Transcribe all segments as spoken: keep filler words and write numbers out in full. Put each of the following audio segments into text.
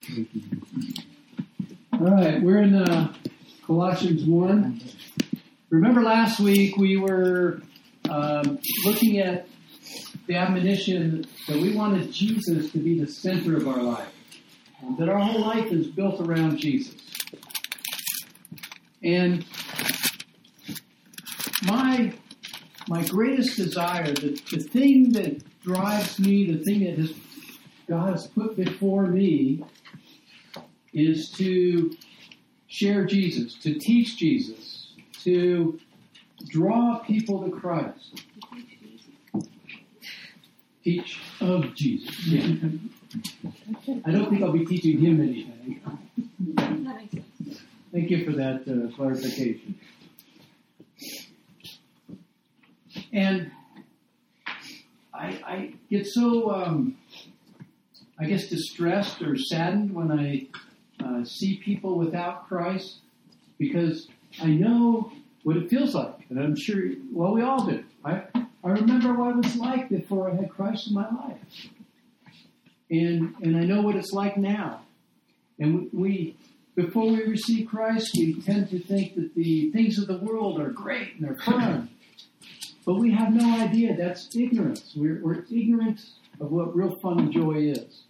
All right, we're in uh, Colossians one. Remember last week we were um, looking at the admonition that we wanted Jesus to be the center of our life, and that our whole life is built around Jesus. And my my greatest desire, the, the thing that drives me, the thing that has, God has put before me, is to share Jesus, to teach Jesus, to draw people to Christ. Teach of Jesus. Yeah. I don't think I'll be teaching him anything. Thank you for that uh, clarification. And I, I get so, um, I guess, distressed or saddened when I uh, see people without Christ, because I know what it feels like. And I'm sure, well, we all do. I, I remember what it was like before I had Christ in my life. And and I know what it's like now. And we, before we receive Christ, we tend to think that the things of the world are great and they're fun. But we have no idea. That's ignorance. We're, we're ignorant of what real fun and joy is.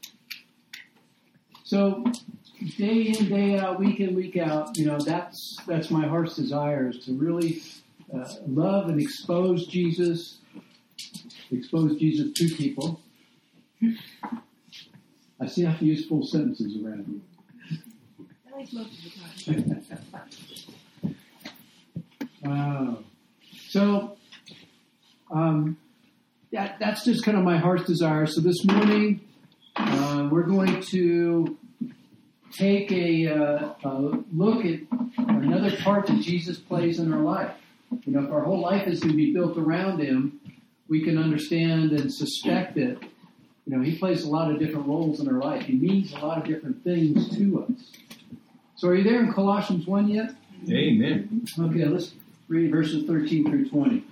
So, day in, day out, week in, week out, you know, that's that's my heart's desire, is to really uh, love and expose Jesus, expose Jesus to people. I see I have to use full sentences around you. At least most of the time. Wow. So, um, that, that's just kind of my heart's desire. So this morning, uh, we're going to take a, uh, a look at another part that Jesus plays in our life. You know, if our whole life is going to be built around him, we can understand and suspect that, you know, he plays a lot of different roles in our life. He means a lot of different things to us. So are you there in Colossians one yet? Amen. Okay, let's read verses thirteen through twenty.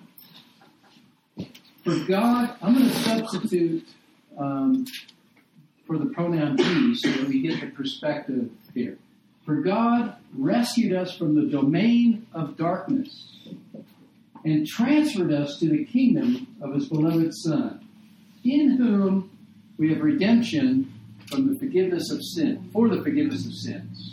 For God, I'm going to substitute um, for the pronoun he so that we get the perspective here. For God rescued us from the domain of darkness and transferred us to the kingdom of his beloved Son, in whom we have redemption from the forgiveness of sin, for the forgiveness of sins.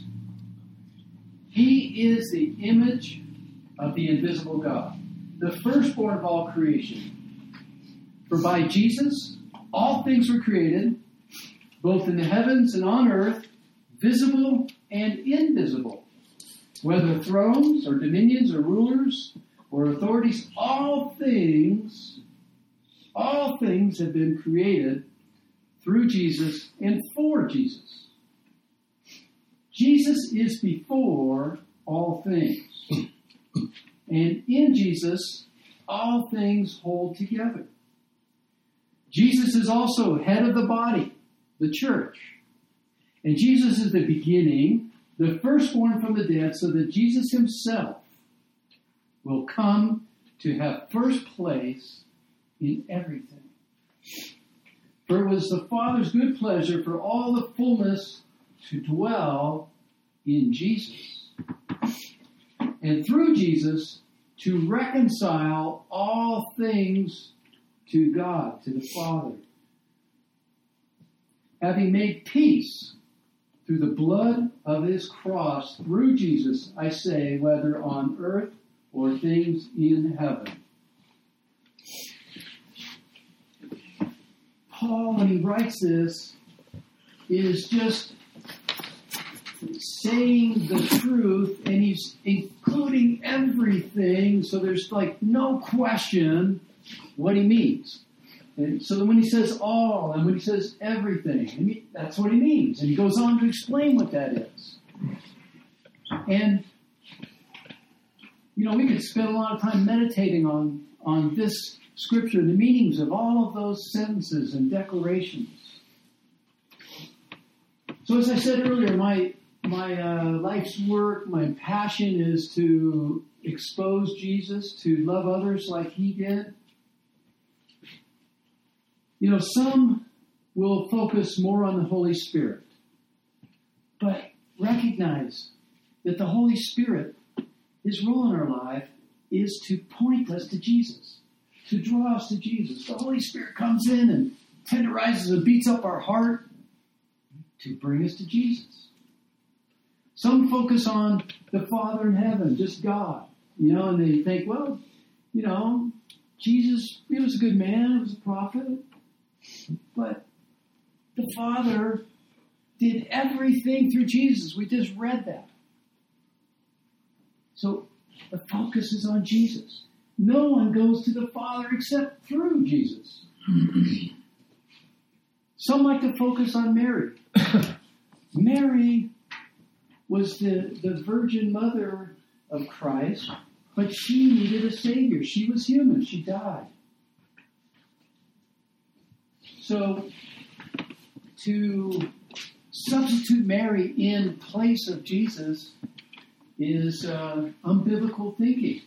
He is the image of the invisible God, the firstborn of all creation. For by Jesus, all things were created, both in the heavens and on earth, visible and invisible. Whether thrones or dominions or rulers or authorities, all things, all things have been created through Jesus and for Jesus. Jesus is before all things. And in Jesus, all things hold together. Jesus is also head of the body, the church. And Jesus is the beginning, the firstborn from the dead, so that Jesus himself will come to have first place in everything. For it was the Father's good pleasure for all the fullness to dwell in Jesus, and through Jesus to reconcile all things to God, to the Father, having made peace through the blood of his cross, through Jesus, I say, whether on earth or things in heaven. Paul, when he writes this, is just saying the truth, and he's including everything, so there's like no question what he means. And so when he says all, and when he says everything, I mean, that's what he means. And he goes on to explain what that is. And, you know, we could spend a lot of time meditating on, on this scripture, the meanings of all of those sentences and declarations. So as I said earlier, my my uh, life's work, my passion is to expose Jesus, to love others like he did. You know, some will focus more on the Holy Spirit. recognize that the Holy Spirit, his role in our life is to point us to Jesus, to draw us to Jesus. The Holy Spirit comes in and tenderizes and beats up our heart to bring us to Jesus. Some focus on the Father in heaven, just God, you know, and they think, well, you know, Jesus, he was a good man, he was a prophet, but the Father did everything through Jesus. We just read that. So the focus is on Jesus. No one goes to the Father except through Jesus. Some like to focus on Mary. Mary was the, the virgin mother of Christ, but she needed a Savior. She was human. She died. So to substitute Mary in place of Jesus is uh, unbiblical thinking.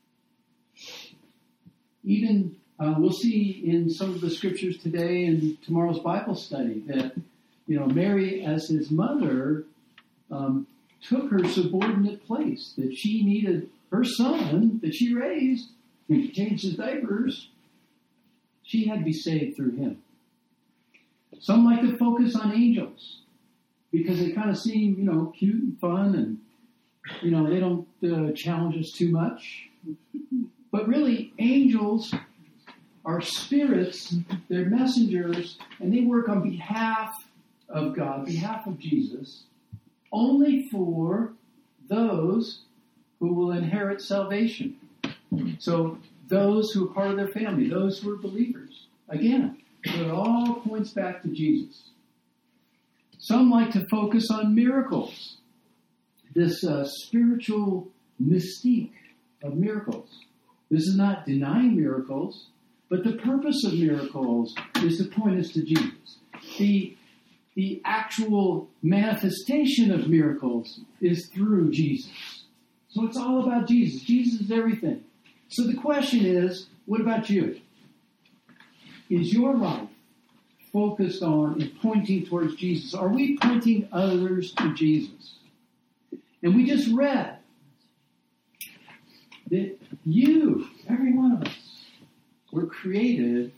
Even uh, we'll see in some of the scriptures today in tomorrow's Bible study that, you know, Mary as his mother um, took her subordinate place, that she needed her son that she raised, and she changed his diapers. She had to be saved through him. Some like to focus on angels because they kind of seem, you know, cute and fun, and, you know, they don't uh, challenge us too much. But really, angels are spirits, they're messengers, and they work on behalf of God, behalf of Jesus, only for those who will inherit salvation. So those who are part of their family, those who are believers. Again, it all points back to Jesus. Some like to focus on miracles, this uh, spiritual mystique of miracles. This is not denying miracles, but the purpose of miracles is to point us to Jesus. The, the actual manifestation of miracles is through Jesus. So it's all about Jesus. Jesus is everything. So the question is, what about you? Is your life focused on and pointing towards Jesus? Are we pointing others to Jesus? And we just read that you, every one of us, were created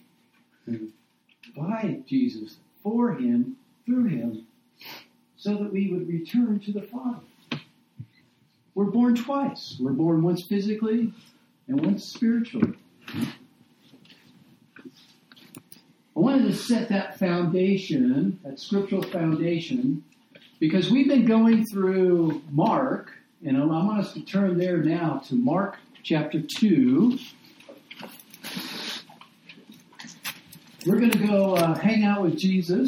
by Jesus, for him, through him, so that we would return to the Father. We're born twice. We're born once physically and once spiritually. I wanted to set that foundation, that scriptural foundation, because we've been going through Mark, and I want us to turn there now to Mark chapter two. We're going to go uh, hang out with Jesus.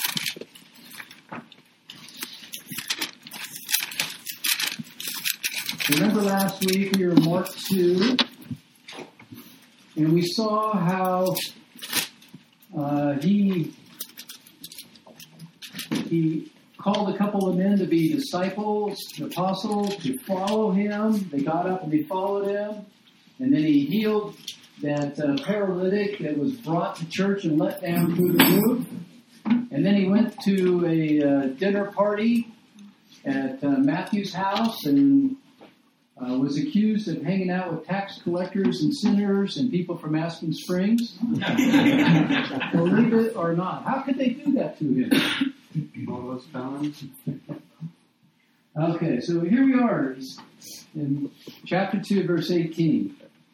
Remember last week we were in Mark two, and we saw how uh, he he called a couple of men to be disciples, apostles, to follow him. They got up and they followed him, and then he healed that uh, paralytic that was brought to church and let down through the roof. And then he went to a uh, dinner party at uh, Matthew's house and Uh, was accused of hanging out with tax collectors and sinners and people from Aspen Springs. Believe it or not. How could they do that to him? All those felons. Okay, so here we are in chapter two, verse eighteen.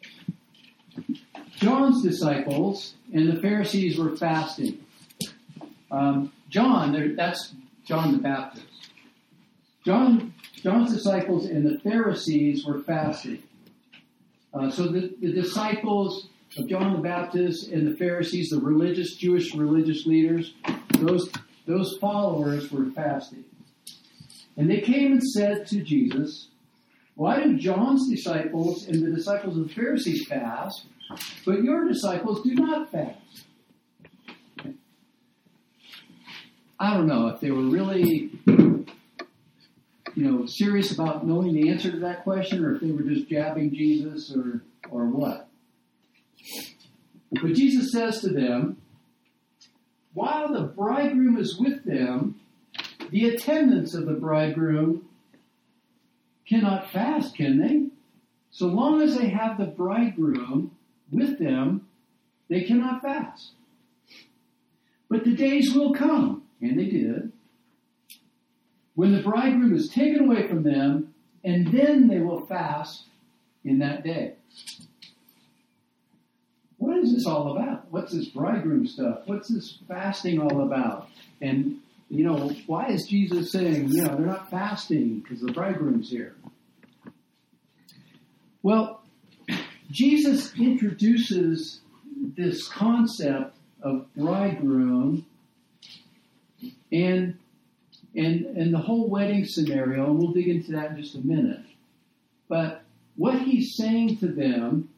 John's disciples and the Pharisees were fasting. Um, John, that's John the Baptist. John... John's disciples and the Pharisees were fasting. Uh, so the, the disciples of John the Baptist and the Pharisees, the religious, Jewish religious leaders, those, those followers were fasting. And they came and said to Jesus, why do John's disciples and the disciples of the Pharisees fast, but your disciples do not fast? I don't know if they were really... you know, serious about knowing the answer to that question, or if they were just jabbing Jesus, or or what. But Jesus says to them, while the bridegroom is with them, the attendants of the bridegroom cannot fast, can they? So long as they have the bridegroom with them, they cannot fast. But the days will come, and they did, when the bridegroom is taken away from them, and then they will fast in that day. What is this all about? What's this bridegroom stuff? What's this fasting all about? And, you know, why is Jesus saying, you know, they're not fasting because the bridegroom's here? Well, Jesus introduces this concept of bridegroom and and and the whole wedding scenario, and we'll dig into that in just a minute. But what he's saying to them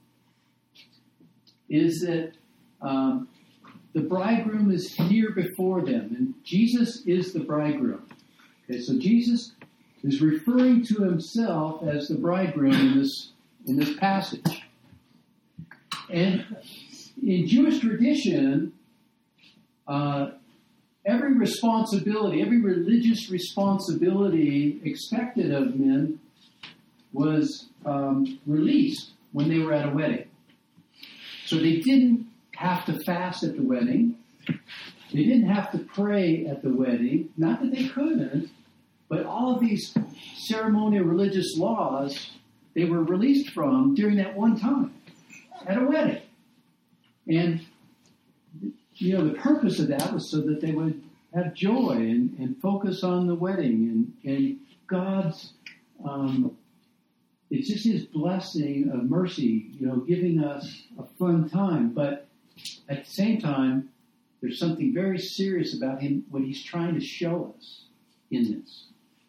is that um, the bridegroom is here before them, and Jesus is the bridegroom. Okay, so Jesus is referring to himself as the bridegroom in this in this passage. And in Jewish tradition, uh, every responsibility, every religious responsibility expected of men was um, released when they were at a wedding. So they didn't have to fast at the wedding. They didn't have to pray at the wedding. Not that they couldn't, but all of these ceremonial religious laws, they were released from during that one time at a wedding. And, you know, the purpose of that was so that they would have joy and, and focus on the wedding and, and God's, um, it's just his blessing of mercy, you know, giving us a fun time. But at the same time, there's something very serious about him, what he's trying to show us in this.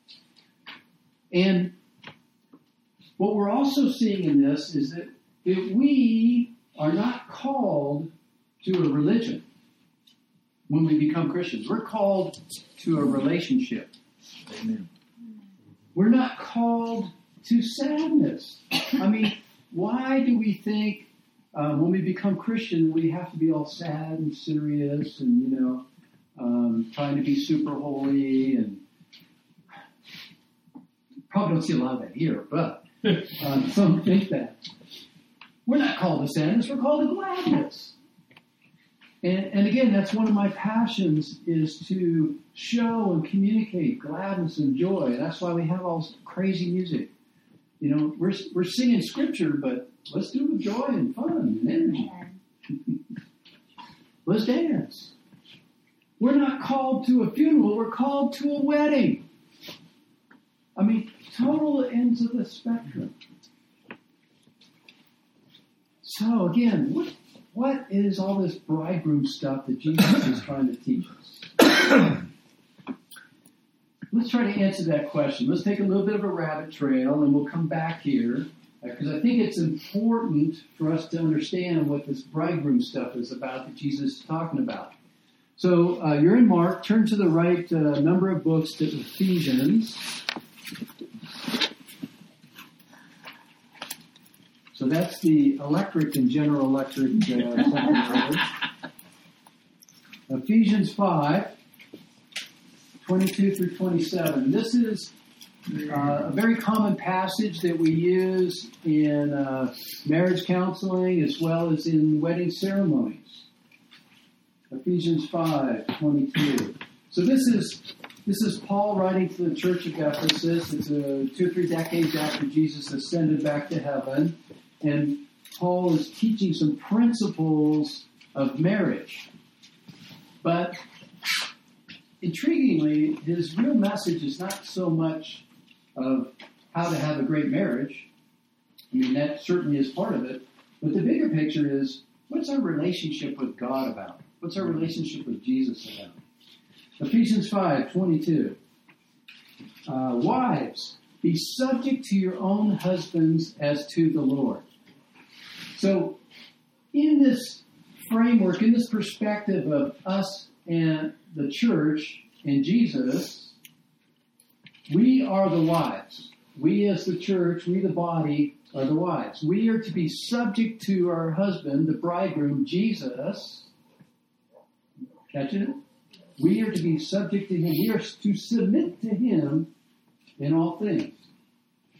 And what we're also seeing in this is that, that we are not called to a religion when we become Christians. We're called to a relationship. Amen. We're not called to sadness. I mean, why do we think um, when we become Christian we have to be all sad and serious and, you know, um, trying to be super holy? And probably don't see a lot of that here, but um, some think that. We're not called to sadness, we're called to gladness. And, and again, that's one of my passions, is to show and communicate gladness and joy. That's why we have all this crazy music. You know, we're we're singing scripture, but let's do it with joy and fun and energy. Let's dance. We're not called to a funeral, we're called to a wedding. I mean, total ends of the spectrum. So again, what what is all this bridegroom stuff that Jesus is trying to teach us? Let's try to answer that question. Let's take a little bit of a rabbit trail, and we'll come back here, because I think it's important for us to understand what this bridegroom stuff is about that Jesus is talking about. So uh, you're in Mark. Turn to the right uh, number of books to Ephesians. So that's the electric and General Electric uh, Ephesians five, twenty-two through twenty-seven. This is uh, a very common passage that we use in uh, marriage counseling as well as in wedding ceremonies. Ephesians five, twenty-two. So this is this is Paul writing to the church of Ephesus. It's uh, two or three decades after Jesus ascended back to heaven. And Paul is teaching some principles of marriage. But intriguingly, his real message is not so much of how to have a great marriage. I mean, that certainly is part of it. But the bigger picture is, what's our relationship with God about? What's our relationship with Jesus about? Ephesians five, twenty-two. Uh, Wives, be subject to your own husbands as to the Lord. So, in this framework, in this perspective of us and the church and Jesus, we are the wives. We as the church, we the body, are the wives. We are to be subject to our husband, the bridegroom, Jesus. Catching it? We are to be subject to him. We are to submit to him in all things.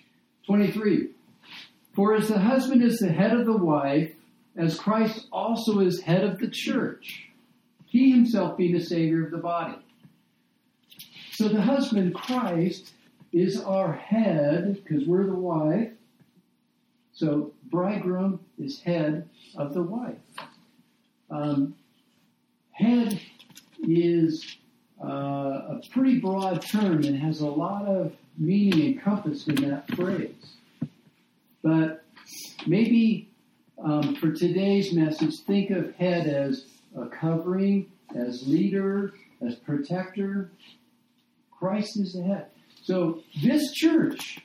twenty-three. For as the husband is the head of the wife, as Christ also is head of the church, he himself being the Savior of the body. So the husband, Christ, is our head, because we're the wife. So bridegroom is head of the wife. Um, head is uh, a pretty broad term and has a lot of meaning encompassed in that phrase. But maybe um, for today's message, think of head as a covering, as leader, as protector. Christ is the head. So this church,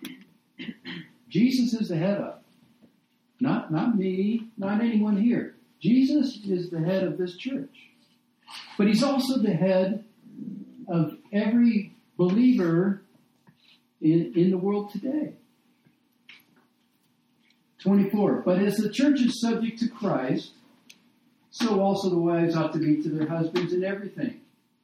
Jesus is the head of. Not, not me, not anyone here. Jesus is the head of this church. But he's also the head of every believer in, in the world today. twenty-four. But as the church is subject to Christ, so also the wives ought to be to their husbands in everything.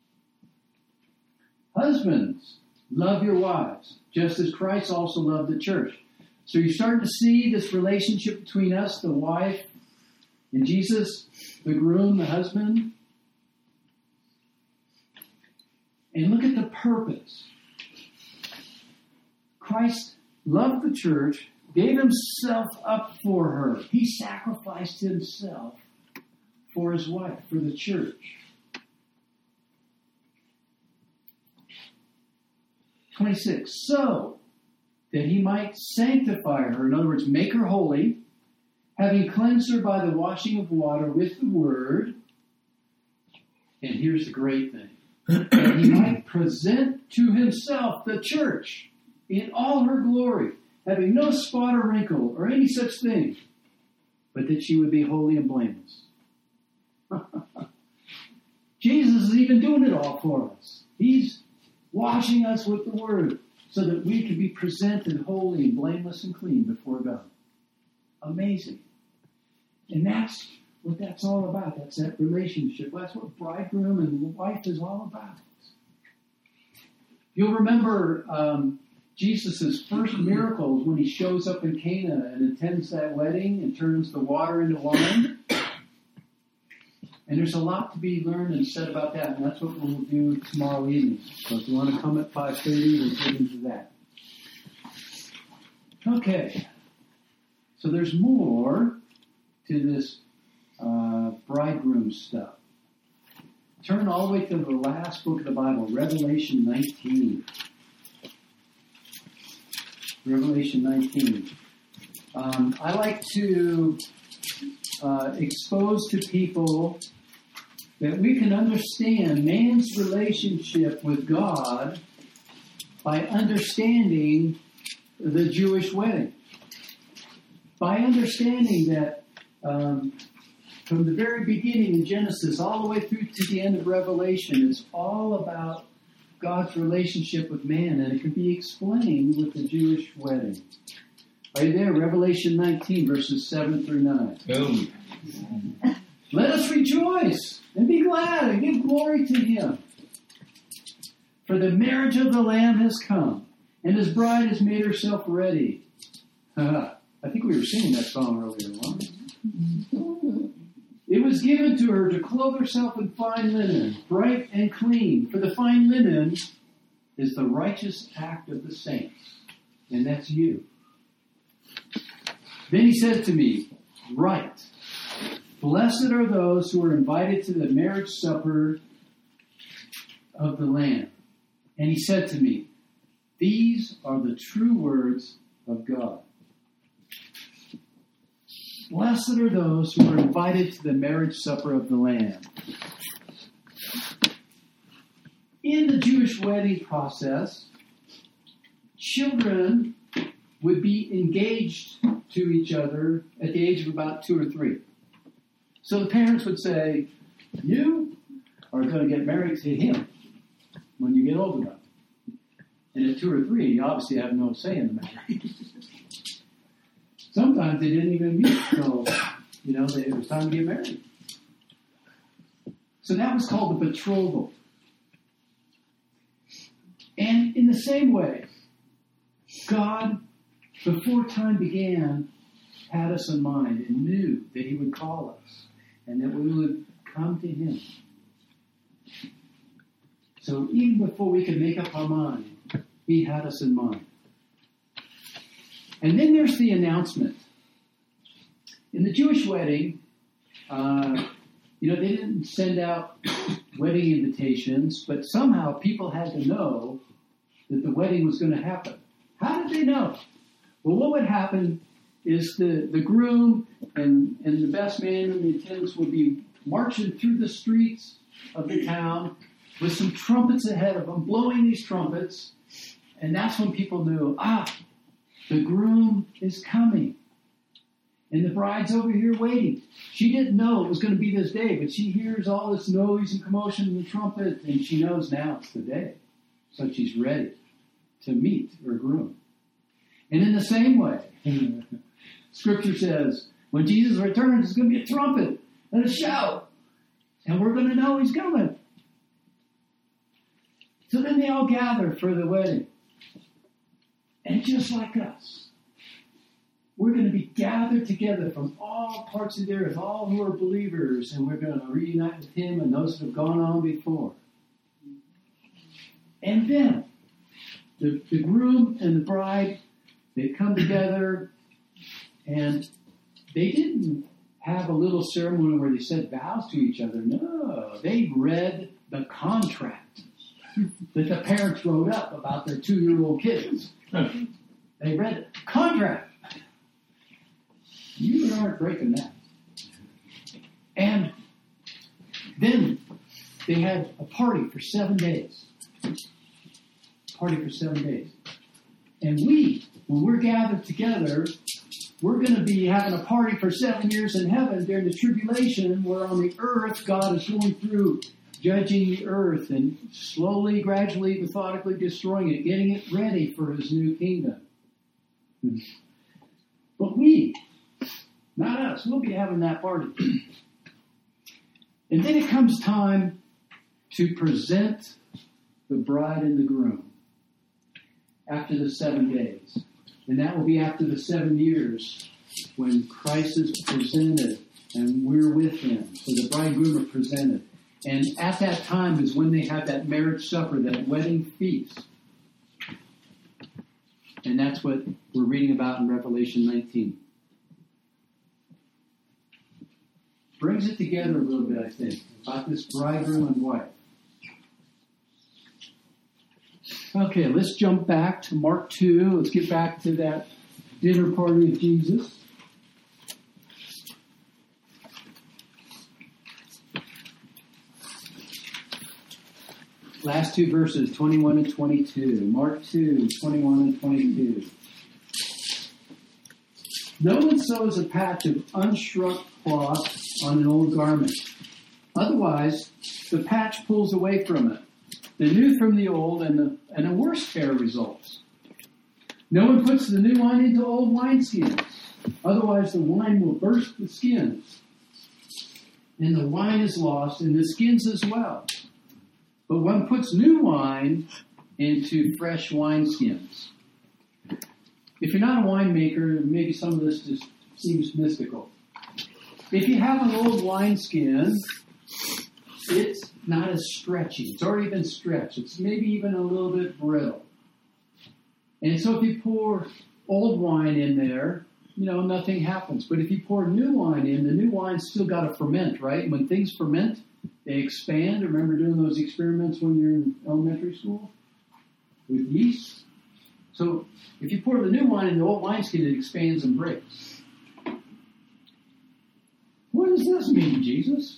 Husbands, love your wives, just as Christ also loved the church. So you're starting to see this relationship between us, the wife, and Jesus, the groom, the husband. And look at the purpose. Christ loved the church, gave himself up for her. He sacrificed himself for his wife, for the church. twenty-six. So that he might sanctify her, in other words, make her holy, having cleansed her by the washing of water with the word. And here's the great thing. That he might present to himself the church in all her glory, having no spot or wrinkle or any such thing, but that she would be holy and blameless. Jesus is even doing it all for us. He's washing us with the word so that we can be presented holy and blameless and clean before God. Amazing. And that's what that's all about. That's that relationship. That's what bridegroom and wife is all about. You'll remember um, Jesus' first miracles when he shows up in Cana and attends that wedding and turns the water into wine. And there's a lot to be learned and said about that, and that's what we'll do tomorrow evening. So if you want to come at five thirty, we'll get into that. Okay. So there's more to this uh, bridegroom stuff. Turn all the way to the last book of the Bible, Revelation nineteen. Revelation nineteen. Um, I like to uh, expose to people that we can understand man's relationship with God by understanding the Jewish wedding. By understanding that um, from the very beginning in Genesis all the way through to the end of Revelation, it's all about God's relationship with man, and it can be explained with the Jewish wedding. Are you there? Revelation nineteen, verses seven through nine. Boom. Let us rejoice and be glad and give glory to him. For the marriage of the Lamb has come, and his bride has made herself ready. I think we were singing that song earlier on. It was given to her to clothe herself in fine linen, bright and clean. For the fine linen is the righteous act of the saints. And that's you. Then he said to me, "Write, blessed are those who are invited to the marriage supper of the Lamb." And he said to me, "These are the true words of God." Blessed are those who are invited to the marriage supper of the Lamb. In the Jewish wedding process, children would be engaged to each other at the age of about two or three. So the parents would say, "You are going to get married to him when you get old enough." And at two or three, you obviously have no say in the matter. Sometimes they didn't even meet until, you know, it was time to get married. So that was called the betrothal. And in the same way, God before time began, had us in mind and knew that he would call us and that we would come to him. So even before we could make up our mind, he had us in mind. And then there's the announcement. In the Jewish wedding, uh, you know, they didn't send out wedding invitations, but somehow people had to know that the wedding was going to happen. How did they know? Well, what would happen is the, the groom and, and the best man and the attendants would be marching through the streets of the town with some trumpets ahead of them, blowing these trumpets, and that's when people knew, ah, the groom is coming. And the bride's over here waiting. She didn't know it was going to be this day, but she hears all this noise and commotion in the trumpet, and she knows now it's the day. So she's ready to meet her groom. And in the same way, Scripture says, when Jesus returns, there's going to be a trumpet and a shout, and we're going to know he's coming. So then they all gather for the wedding. And just like us, we're going to be gathered together from all parts of the earth, all who are believers, and we're going to reunite with him and those that have gone on before. And then, the, the groom and the bride, they come together, and they didn't have a little ceremony where they said vows to each other. No, they read the contract that the parents wrote up about their two-year-old kids. They read it. Contract. You aren't breaking that. And then they had a party for seven days. Party for seven days. And we, when we're gathered together, we're going to be having a party for seven years in heaven during the tribulation, where on the earth God is going through judging the earth and slowly, gradually, methodically destroying it, getting it ready for his new kingdom. But we, not us, we'll be having that party. And then it comes time to present the bride and the groom after the seven days. And that will be after the seven years when Christ is presented and we're with him. So the bride and groom are presented. And at that time is when they have that marriage supper, that wedding feast. And that's what we're reading about in Revelation nineteen. Brings it together a little bit, I think, about this bridegroom and wife. Okay, let's jump back to Mark two. Let's get back to that dinner party of Jesus. Last two verses, twenty-one and twenty-two. Mark two, twenty-one and twenty-two. No one sews a patch of unshrunk cloth on an old garment. Otherwise, the patch pulls away from it. The new from the old, and, the, and a worse pair results. No one puts the new wine into old wineskins. Otherwise, the wine will burst the skins. And the wine is lost, and the skins as well. But one puts new wine into fresh wineskins. If you're not a winemaker, maybe some of this just seems mystical. If you have an old wineskin, it's not as stretchy. It's already been stretched. It's maybe even a little bit brittle. And so if you pour old wine in there, you know, nothing happens. But if you pour new wine in, the new wine's still got to ferment, right? And when things ferment, they expand. Remember doing those experiments when you're in elementary school with yeast? So if you pour the new wine in the old wineskin, it expands and breaks. What does this mean, Jesus?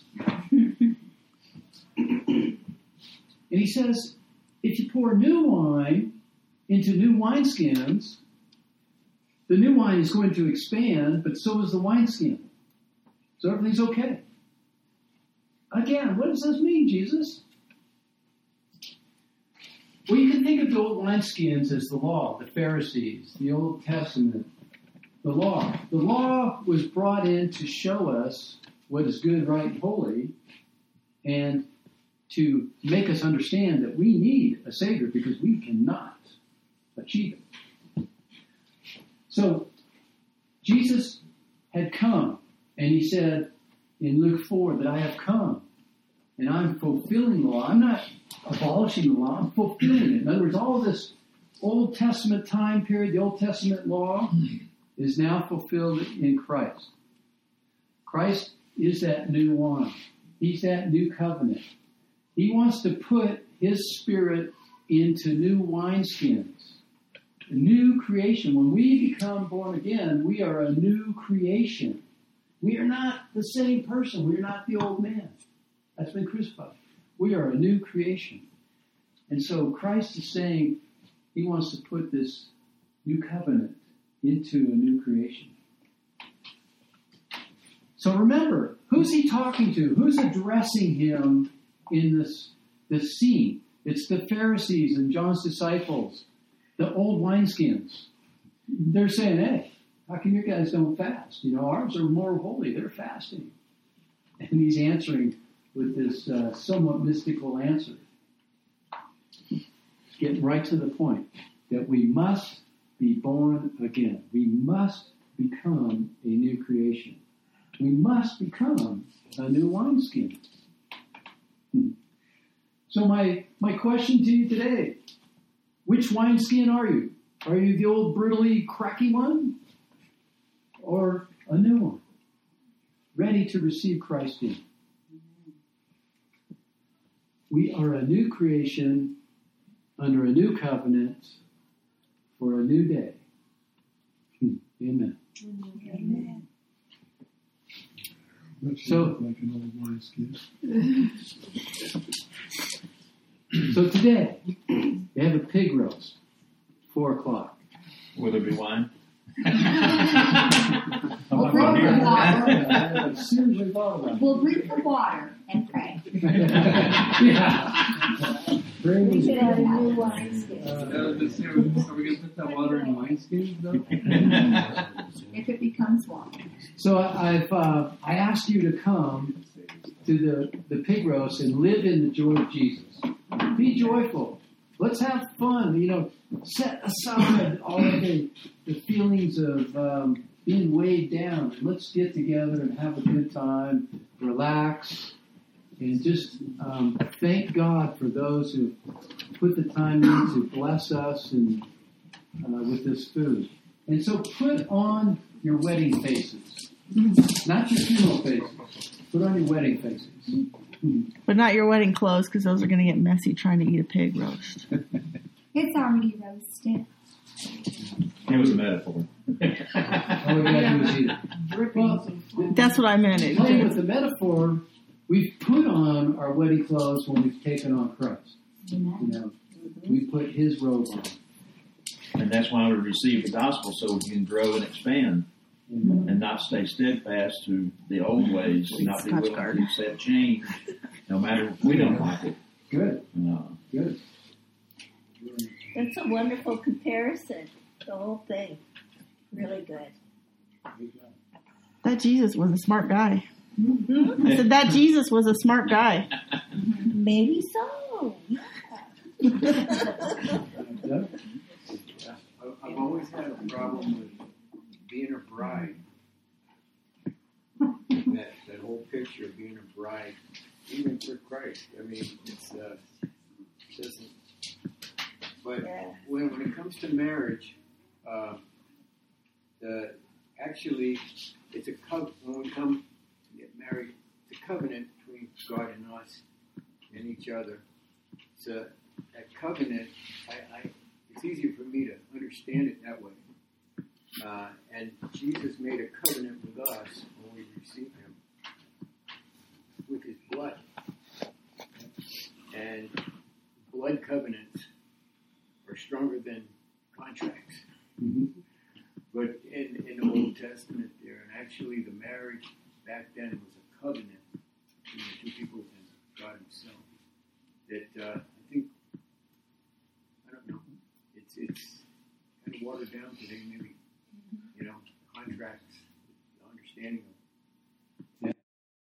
And he says, if you pour new wine into new wineskins, the new wine is going to expand, but so is the wineskin. So everything's okay. Again, what does this mean, Jesus? Well, you can think of the old wineskins as the law, the Pharisees, the Old Testament, the law. The law was brought in to show us what is good, right, and holy, and to make us understand that we need a Savior because we cannot achieve it. So Jesus had come, and he said in Luke four that I have come, and I'm fulfilling the law. I'm not abolishing the law, I'm fulfilling it. In other words, all this Old Testament time period, the Old Testament law, is now fulfilled in Christ. Christ is that new wine. He's that new covenant. He wants to put his Spirit into new wineskins. A new creation. When we become born again, we are a new creation. We are not the same person. We are not the old man that's been crucified. We are a new creation. And so Christ is saying he wants to put this new covenant into a new creation. So remember, who's he talking to? Who's addressing him in this, this scene? It's the Pharisees and John's disciples, the old wineskins. They're saying, hey, how come your guys don't fast? You know, ours are more holy. They're fasting. And he's answering with this uh, somewhat mystical answer. Getting right to the point that we must be born again. We must become a new creation. We must become a new wineskin. Hmm. So my, my question to you today, which wineskin are you? Are you the old brutally cracky one? Or a new one? Ready to receive Christ in? We are a new creation under a new covenant for a new day. Hmm. Amen. Amen. So, like an old wineskin. So today, they have a pig roast, four o'clock. Will there be wine? We'll bring the water. I seriously thought about it. We'll drink the water and pray. Yeah. Bring We these- should have a new wineskin. Uh, this year, are we going to put that water in wineskins, though? If it becomes wine. So I- I've uh, I asked you to come to the, the pig roast and live in the joy of Jesus. Be joyful. Let's have fun. You know, set aside all of the, the feelings of um, being weighed down. Let's get together and have a good time, relax, and just um, thank God for those who put the time in to bless us and uh, with this food. And so put on your wedding faces, not your funeral faces. Put on your wedding faces. But not your wedding clothes, because those are going to get messy trying to eat a pig roast. It's already roasted. It was a metaphor. All we gotta do is eat it. Well, That's what I meant. It playing with the metaphor, we've put on our wedding clothes when we've taken on Christ. You know, we put His robe on. And that's why we receive the gospel, so we can grow and expand Amen. and not stay steadfast to the old ways, not be Scotch willing guard. to accept change, no matter if we don't like it. Good, No. good. That's a wonderful comparison, the whole thing. Really good. That Jesus was a smart guy. I said that Jesus was a smart guy. Maybe so. Yep. I've always had a problem with being a bride. that that whole picture of being a bride, even for Christ. I mean, it's uh, it doesn't. But Yeah. when when it comes to marriage, uh, the actually it's a co- when we come to get married, it's a covenant between God and us and each other. It's a that covenant. I, I it's easier for me to understand it that way. Uh, and Jesus made a covenant with us when we received Him with His blood. And blood covenants are stronger than contracts. Mm-hmm. But in, in the Old Testament there, and actually the marriage back then was a covenant between the two people and God Himself. That uh, I think, I don't know, it's it's kind of watered down today maybe. You know, contracts, the understanding of